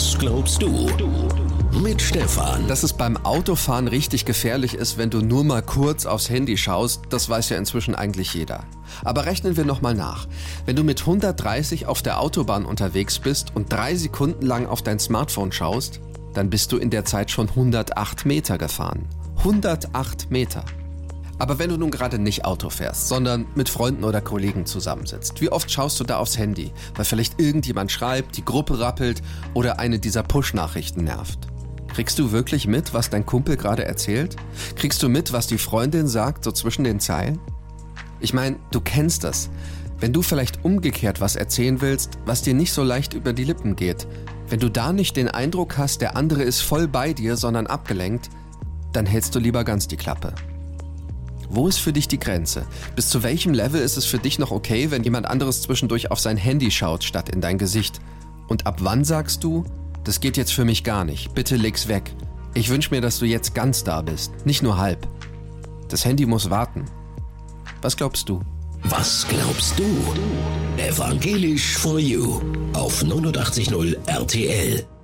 Was glaubst du? Mit Stefan. Dass es beim Autofahren richtig gefährlich ist, wenn du nur mal kurz aufs Handy schaust, das weiß ja inzwischen eigentlich jeder. Aber rechnen wir nochmal nach. Wenn du mit 130 auf der Autobahn unterwegs bist und 3 Sekunden lang auf dein Smartphone schaust, dann bist du in der Zeit schon 108 Meter gefahren. 108 Meter. Aber wenn du nun gerade nicht Auto fährst, sondern mit Freunden oder Kollegen zusammensitzt, wie oft schaust du da aufs Handy, weil vielleicht irgendjemand schreibt, die Gruppe rappelt oder eine dieser Push-Nachrichten nervt? Kriegst du wirklich mit, was dein Kumpel gerade erzählt? Kriegst du mit, was die Freundin sagt, so zwischen den Zeilen? Ich meine, du kennst das. Wenn du vielleicht umgekehrt was erzählen willst, was dir nicht so leicht über die Lippen geht, wenn du da nicht den Eindruck hast, der andere ist voll bei dir, sondern abgelenkt, dann hältst du lieber ganz die Klappe. Wo ist für dich die Grenze? Bis zu welchem Level ist es für dich noch okay, wenn jemand anderes zwischendurch auf sein Handy schaut, statt in dein Gesicht? Und ab wann sagst du, das geht jetzt für mich gar nicht, bitte leg's weg. Ich wünsche mir, dass du jetzt ganz da bist, nicht nur halb. Das Handy muss warten. Was glaubst du? Was glaubst du? Evangelisch for You auf 89.0 RTL.